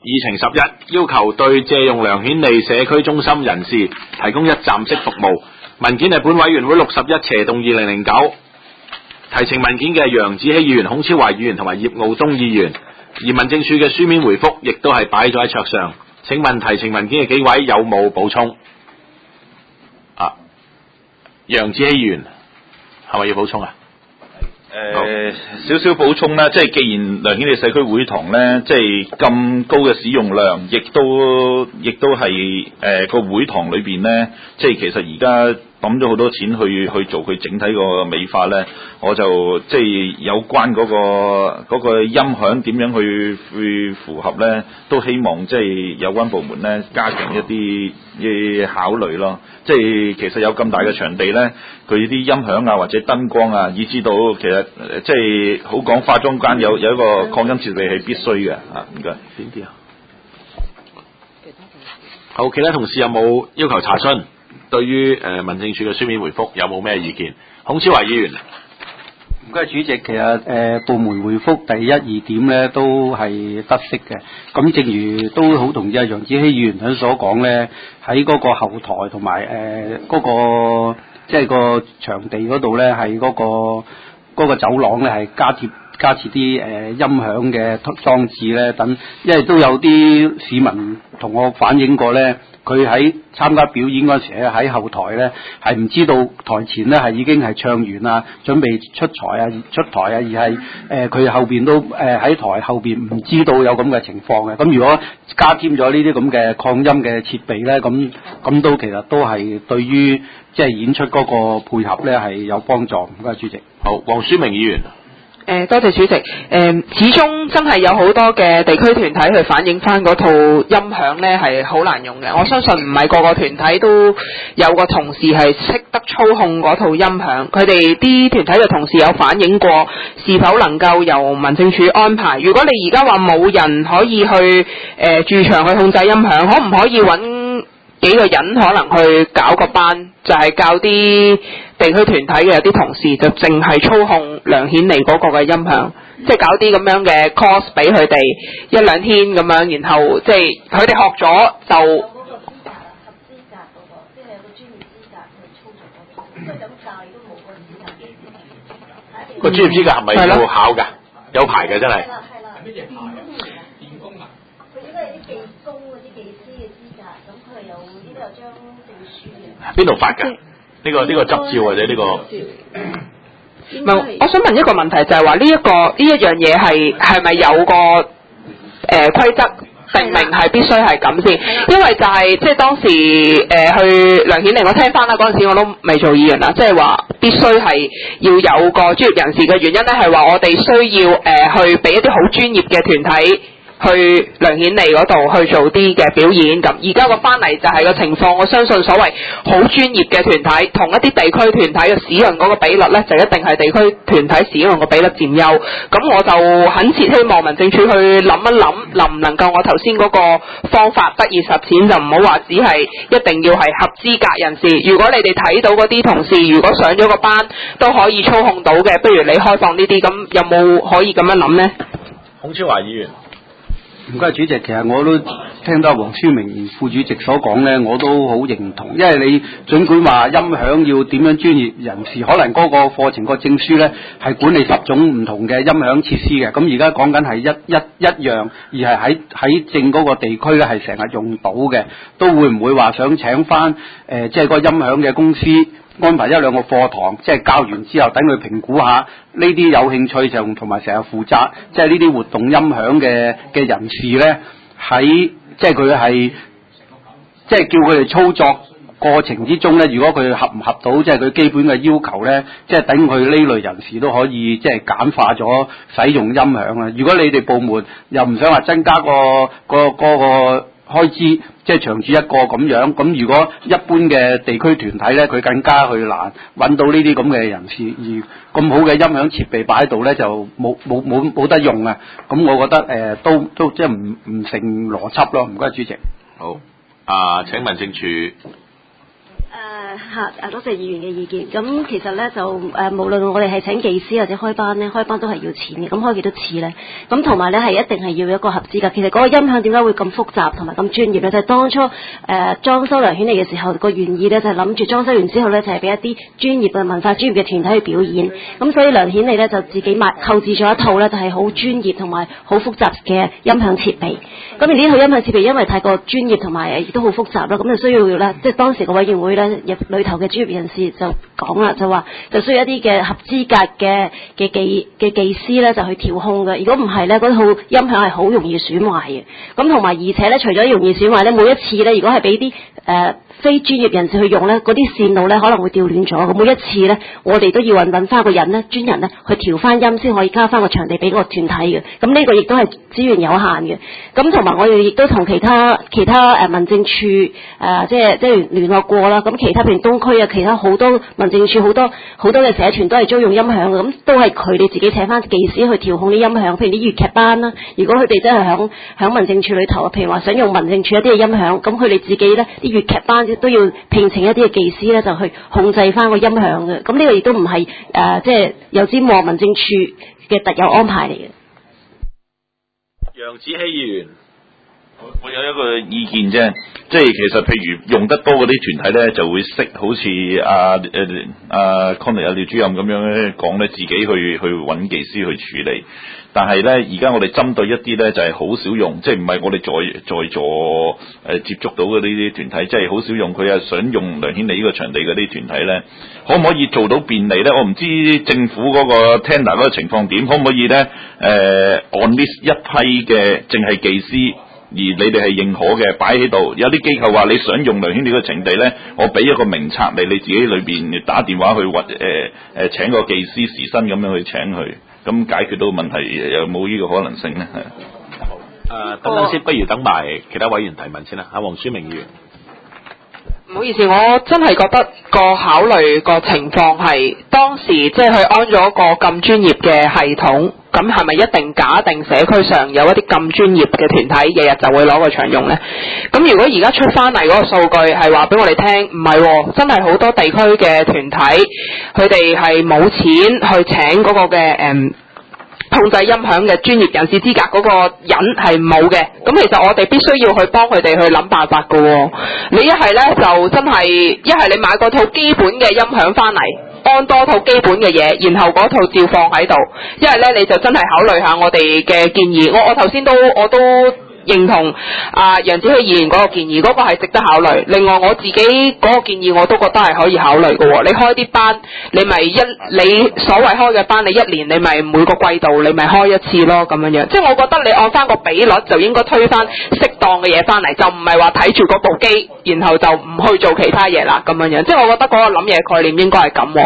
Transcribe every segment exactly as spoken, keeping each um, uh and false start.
議程十一，要求對借用梁顯利社區中心人士提供一站式服務。文件係本委員會六十一斜動二零零九，提呈文件嘅楊子希議員、孔超華議員同埋葉傲東議員，而民政處嘅書面回覆亦都係擺咗喺桌上。請問提呈文件嘅幾位有冇補充？啊，楊子希議員係咪要補充啊？ 誒少少補充啦，即係既然梁顯利社區會堂咧，即係咁高嘅使用量，亦都亦都係誒個會堂裏邊咧，即係其實而家抌咗好多錢去去做佢整體個美化咧，我就即係有關嗰個嗰個音響點樣去去符合咧，都希望即係有關部門咧加強一啲嘅考慮咯。即係其實有咁大嘅場地咧，佢啲音響啊或者燈光啊，以至到其實即係好講化妝間有有一個擴音設備係必須嘅啊。唔該，邊啲啊？ 好，其他同事有冇要求查詢？對於誒、呃、民政處嘅書面回覆有冇咩意見？孔超華議員， 唔該主席，其實誒、呃、部門回覆第一二點咧都係得悉嘅。咁正如都好同意阿楊子希議員頭先所講咧，喺嗰個後台同埋誒嗰個即係個場地嗰度咧，係嗰、嗰個嗰、嗰個走廊咧係加貼加設啲誒、呃、音響嘅裝置咧等，因為都有啲市民同我反映過咧。佢喺參加表演嗰時咧，喺後台咧係唔知道台前咧係已經係唱完啊，準備出台啊出台啊，而係誒佢後邊都誒喺、呃、台後邊唔知道有咁嘅情況嘅。咁如果加添咗呢啲咁嘅擴音嘅設備咧，咁咁都其實都係對於即係演出嗰個配合咧係有幫助。唔該，主席。 好，黃書明議員。 誒多謝主席。誒、呃、始終真係有好多嘅地區團體去反映翻嗰套音響咧係好難用嘅。我相信唔係個個團體都有個同事係識得操控嗰套音響。佢哋啲團體嘅同事有反映過，是否能夠由民政處安排？如果你而家話冇人可以去誒、呃、駐場去控制音響，可唔可以揾幾個人可能去搞個班，就係、是、教啲地區團體嘅有啲同事就淨係操控梁顯利嗰個嘅音響，即係搞啲咁樣嘅 course 俾佢哋一兩天咁樣，然後即係佢哋學咗就。 個專業資格係咪要考㗎？有牌嘅真係。 咩嘢牌啊？電工啊？佢應該係啲技工嗰啲技師嘅資格，咁佢係有呢度有張證書嘅。 邊度發㗎？呢、這個呢、這個執照或者呢、這個？ 唔係，我想問一個問題，就係話呢一個呢一樣嘢係係咪有個誒、呃、規則定明係必須係咁先？因為就係、是、即係當時誒、呃、去梁顯利，我聽翻啦，嗰陣時我都未做議員啦，即係話必須係要有個專業人士嘅原因咧，係話我哋需要誒、呃、去俾一啲好專業嘅團體。去梁顯利嗰度去做啲嘅表演，咁而家個翻嚟就係個情況，我相信所謂好專業嘅團體同一啲地區團體嘅使用嗰個比率呢，就一定係地區團體使用個比率佔優。咁我就懇切希望民政處去諗一諗，能唔能夠我頭先嗰個方法得以實踐，就唔好話只係一定要係合資格人士。如果你哋睇到嗰啲同事如果上咗個班都可以操控到嘅，不如你開放呢啲，咁有冇可以咁樣諗呢？ 孔超華議員。 唔該，主席，其實我都聽到黃書明副主席所講咧，我都好認同。因為你儘管話音響要點樣專業人士，可能嗰個課程個證書咧係管理十種唔同嘅音響設施嘅。咁而家講緊係一一一樣，而係喺喺正嗰個地區咧係成日用到嘅，都會唔會話想請翻誒即係個音響嘅公司？安排一兩個課堂，即係教完之後，等佢評估下呢啲有興趣就同埋成日負責，即係呢啲活動音響嘅嘅人士咧，喺即係佢係即係叫佢哋操作過程之中咧，如果佢合唔合到即係佢基本嘅要求咧，即係等佢呢類人士都可以即係簡化咗使用音響啊！如果你哋部門又唔想話增加個個個個開支，即係長住一個咁樣，咁如果一般嘅地區團體咧，佢更加去難揾到呢啲咁嘅人士，而咁好嘅音響設備擺喺度咧，就冇冇冇冇得用啊！咁我覺得誒、呃、都都即係唔唔成邏輯咯。唔該，主席。 好，啊、呃、請民政處。 誒嚇誒，多謝議員嘅意見。咁其實咧就誒、呃，無論我哋係請技師或者開班咧，開班都係要錢嘅。咁開幾多次咧？咁同埋咧係一定係要一個合資格。其實嗰個音響點解會咁複雜同埋咁專業咧？就係、是、當初誒、呃、裝修梁顯利嘅時候，個原意咧就係諗住裝修完之後咧，就係、是、俾一啲專業嘅文化專業嘅團體去表演。咁所以梁顯利咧就自己買購置咗一套咧，就係好專業同埋好複雜嘅音響設備。咁而呢套音響設備因為太過專業同埋亦都好複雜啦，咁就需要咧，即係當時個委員會咧入裏頭嘅專業人士就講啦，就話就需要一啲嘅合資格嘅嘅技嘅技師咧就去調控嘅。如果唔係咧，嗰套音響係好容易損壞嘅。咁同埋而且咧，除咗容易損壞咧，每一次咧，如果係俾啲誒非專業人士去用咧，嗰啲線路咧可能會調亂咗。每一次咧，我哋都要揾揾翻個人咧，專人咧去調翻音，先可以交翻個場地俾個團體嘅。咁呢個亦都係資源有限嘅。咁同埋我哋亦都同其他其他誒民政處誒、呃、即係即係聯絡過啦。咁其他譬如東區啊，其他好多民政處好多好多嘅社團都係租用音響嘅。咁都係佢哋自己請翻技師去調控啲音響。譬如啲粵劇班啦，如果佢哋真係響響民政處裏頭啊，譬如話想用民政處一啲嘅音響，咁佢哋自己咧啲粵劇班都要聘請一啲嘅技師咧，就去控制翻個音響嘅。咁呢個亦都唔係誒即係有尖旺民政處嘅特有安排嚟嘅。 楊子希議員， 我我有一個意見啫，即係其實譬如用得多嗰啲團體咧，就會識好似阿誒阿 Connie 阿廖主任咁樣咧講咧，自己去去揾技師去處理。但係咧，而家我哋針對一啲咧就係、是、好少用，即係唔係我哋在在座誒、呃、接觸到嘅呢啲團體，即係好少用。佢係想用梁顯利呢個場地嘅啲團體咧，可唔可以做到便利咧？我唔知政府嗰個 tender 嗰個情況點，可唔可以咧？誒、呃，按呢一批嘅淨係技師，而你哋係認可嘅擺喺度。有啲機構話你想用梁顯利個場地咧，我俾一個名冊你，你自己裏邊打電話去揾誒誒請個技師時薪咁樣去請佢。咁解決到問題有冇呢個可能性咧？係誒，等等先，不如等埋其他委員提問先啦。阿黃書明議員， 唔好意思，我真係覺得個考慮個情況係當時即係佢安咗個咁專業嘅系統，咁係咪一定假定社區上有一啲咁專業嘅團體，日日就會攞個場用呢？咁如果而家出翻嚟嗰個數據係話俾我哋聽，唔係喎，真係好多地區嘅團體，佢哋係冇錢去請嗰個嘅誒、嗯、控制音響嘅專業人士資格嗰個人係冇嘅。咁其實我哋必須要去幫佢哋去諗辦法㗎喎。你一係呢，就真係一係你買嗰套基本嘅音響翻嚟，安多套基本嘅嘢，然後嗰套照放喺度。一係咧，你就真係考慮下我哋嘅建議。我我頭先都我都認同啊楊子希議員嗰個建議，嗰、嗰個係值得考慮。另外我自己嗰個建議我都覺得係可以考慮嘅喎。你開啲班，你咪一你所謂開嘅班，你一年你咪每個季度你咪開一次咯，咁樣樣。即係我覺得你按翻個比率就應該推翻適當嘅嘢翻嚟，就唔係話睇住嗰部機，然後就唔去做其他嘢啦，咁樣樣。即係我覺得嗰個諗嘢概念應該係咁。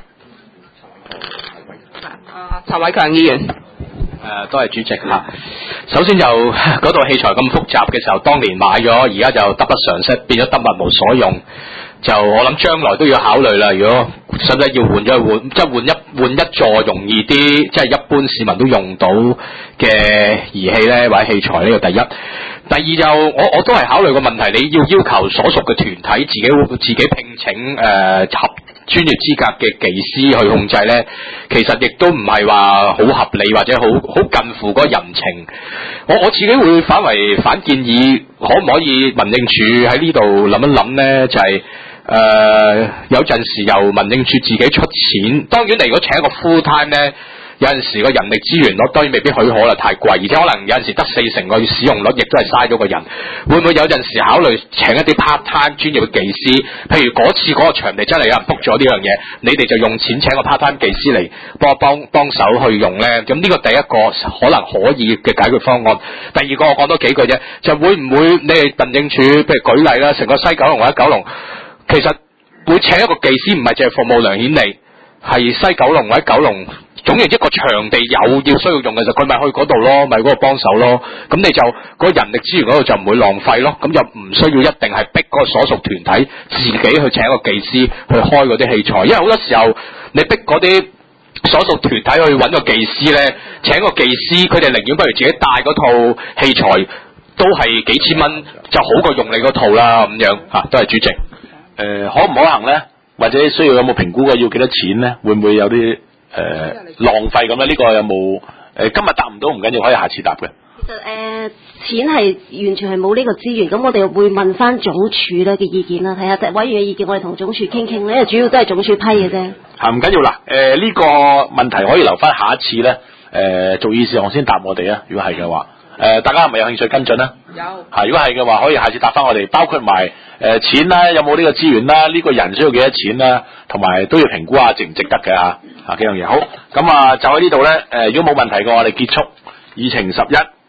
啊，陳偉強議員。 誒、呃，多謝主席嚇。首先就嗰套器材咁複雜嘅時候，當年買咗，而家就得不償失，變咗得物無所用。就我諗將來都要考慮啦。如果使唔使要換咗去換，即係換一換一座容易啲，即係一般市民都用到嘅儀器咧，或者器材呢個第一。第二就我我都係考慮個問題，你要要求所屬嘅團體自己自己聘請誒、呃、合專業資格嘅技師去控制咧，其實亦都唔係話好合理或者好好近乎嗰個人情。我我自己會反為反建議，可唔可以民政處喺呢度諗一諗咧？就係、是、誒、呃、有陣時由民政處自己出錢。當然你如果請一個 full time 咧，有陣時個人力資源咯，當然未必許可啦，太貴，而且可能有陣時得四成個使用率，亦都係嘥咗個人。會唔會有陣時考慮請一啲 part time 專業嘅技師？譬如嗰次嗰個場地真係有人 book 咗呢樣嘢，你哋就用錢請個 part time 技師嚟幫幫幫手去用咧。咁呢個第一個可能可以嘅解決方案。第二個我講多幾句啫，就會唔會你哋民政處譬如舉例啦，成個西九龍或者九龍，其實會請一個技師唔係淨係服務梁顯利，係西九龍或者九龍。總然一個場地有要需要用嘅時候，佢咪去嗰度咯，咪嗰度幫手咯。咁你就嗰、嗰個人力資源嗰度就唔會浪費咯。咁就唔需要一定係逼嗰個所屬團體自己去請一個技師去開嗰啲器材，因為好多時候你逼嗰啲所屬團體去揾個技師咧，請個技師，佢哋寧願不如自己帶嗰套器材，都係幾千蚊，就好過用你嗰套啦咁樣嚇。都係主席。 誒可唔可行咧？或者需要有冇評估嘅？要幾多錢咧？會唔會有啲誒、呃、浪費咁咧？呢、這個有冇誒、呃？今日答唔到唔緊要，可以下次答嘅。 其實誒、呃、錢係完全係冇呢個資源，咁我哋會問翻總署咧嘅意見啦，睇下委員嘅意見，我哋同總署傾傾咧，因為主要都係總署批嘅啫。嚇唔緊要啦，誒、呃、呢、這個問題可以留翻下一次咧，誒、呃、做議事項先答我哋啊。如果係嘅話，誒、呃、大家係咪有興趣跟進啊？有。嚇，如果係嘅話，可以下次答翻我哋，包括埋誒、呃、錢啦，有冇呢個資源啦，呢、這個人需要幾多錢啦，同埋都要評估下值唔值得嘅嚇，嚇幾樣嘢。好，咁啊就喺呢度咧，誒、呃、如果冇問題嘅，我哋結束議程十一。